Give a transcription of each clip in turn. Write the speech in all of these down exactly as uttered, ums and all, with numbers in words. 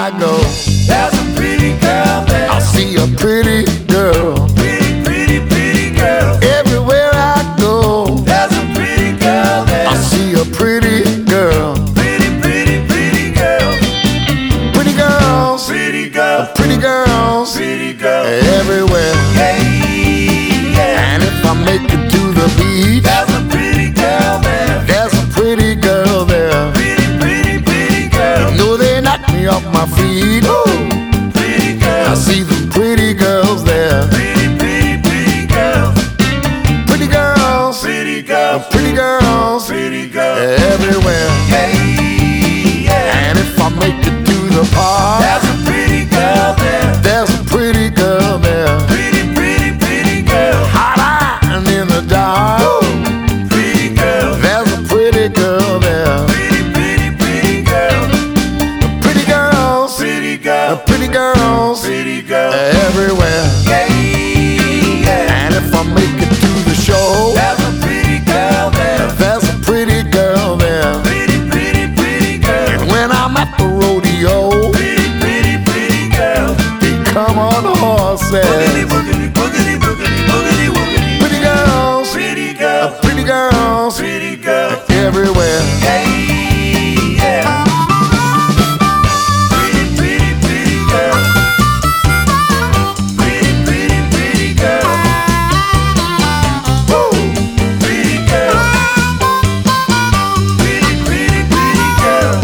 I go, there's a pretty girl there. I see a pretty girl. Pretty, pretty, pretty girl. Everywhere I go, There's a pretty girl there. I see a pretty girl. Pretty, pretty, pretty girl. Pretty girls, Pretty girl. pretty girls, Pretty girl. everywhere. Yeah, yeah. And if I make it to the beach, There's a pretty girl there. there's a pretty girl there. Pretty, pretty, pretty girl. No, they knock me off my feet. Ooh, Pretty I girl. see them pretty girls there. Pretty, pretty, pretty girl. Pretty girls, Pretty girl. pretty girls, Pretty girl. everywhere. Yeah, yeah. And if I make it to the park, There's a pretty girl there. there's a pretty girl there. Pretty, pretty, pretty girl. Hot and in the dark, Pretty girl. there's a pretty girl there. Pretty, pretty, pretty girl. Pretty girls, Pretty girl. pretty girls, Pretty girl. everywhere. Yeah, yeah. And if I make it to the show, There's a pretty girl there. there's a pretty girl there. Pretty, pretty, pretty girl. And when I'm at the rodeo, Pretty, pretty, pretty girl. they come on Boogity, horses. boogity, boogity, boogity, boogity, boogity. Pretty girls, Pretty girl. pretty girls, Pretty girl. everywhere. Yeah, yeah. Pretty, pretty, pretty girl. Pretty, pretty, pretty girl. Woo! Pretty girl. Pretty, pretty, pretty girl.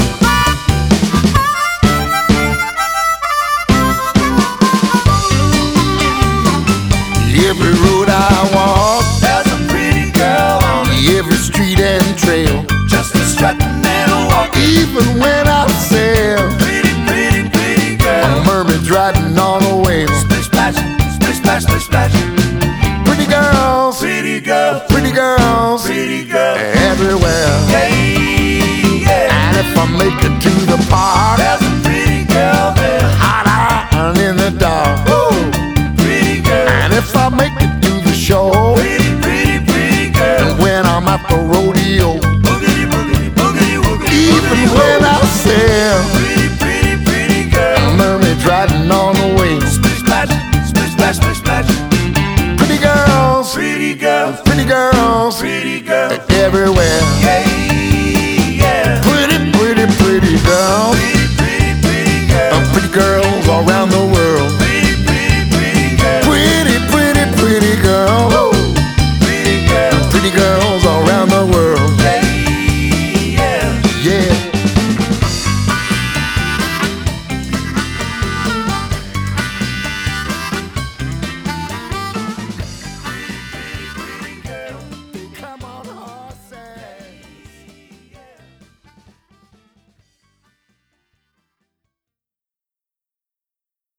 Every road I walk, There's a pretty girl on it. every street and trail, Just a strutting and a walking. even when I sail, Pretty, pretty, pretty a girl. mermaid's riding on a whale. Splish splash, splish splash, splish splash. Pretty girls, Pretty girl. pretty girls, Pretty girl. everywhere. Yeah, yeah. And if I make it to the park, There's a pretty girl there. hot and in the dark. Pretty girl. And if I make it to the show, Pretty, pretty, pretty girl. and when I'm at the rodeo, Boogity, boogity, boogity, woogity, even boogity, when I woogity. sail, Pretty, pretty, pretty a girl. mermaid's riding on a whale. Splish splash, splish splash, splish splash. Pretty girls, Pretty girl. pretty girls, Pretty girl. everywhere. Yeah,